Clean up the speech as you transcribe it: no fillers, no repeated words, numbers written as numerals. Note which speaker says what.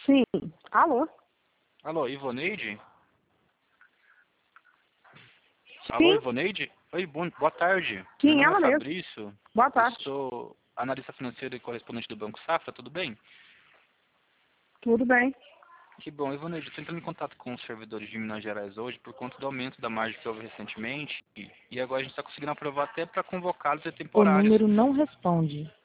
Speaker 1: Sim. Alô?
Speaker 2: Alô, Ivoneide? Alô,
Speaker 1: Sim,
Speaker 2: Ivoneide? Oi, boa tarde. Meu
Speaker 1: sim,
Speaker 2: nome é
Speaker 1: ela mesmo.
Speaker 2: Fabrício.
Speaker 1: Boa
Speaker 2: Eu
Speaker 1: tarde.
Speaker 2: sou analista financeiro e correspondente do Banco Safra, tudo bem?
Speaker 1: Tudo bem?
Speaker 2: Que bom, Ivoneide, estou entrando em contato com os servidores de Minas Gerais hoje por conta do aumento da margem que houve recentemente e agora a gente está conseguindo aprovar até para convocá-los em
Speaker 3: O
Speaker 2: temporários.
Speaker 3: número não responde.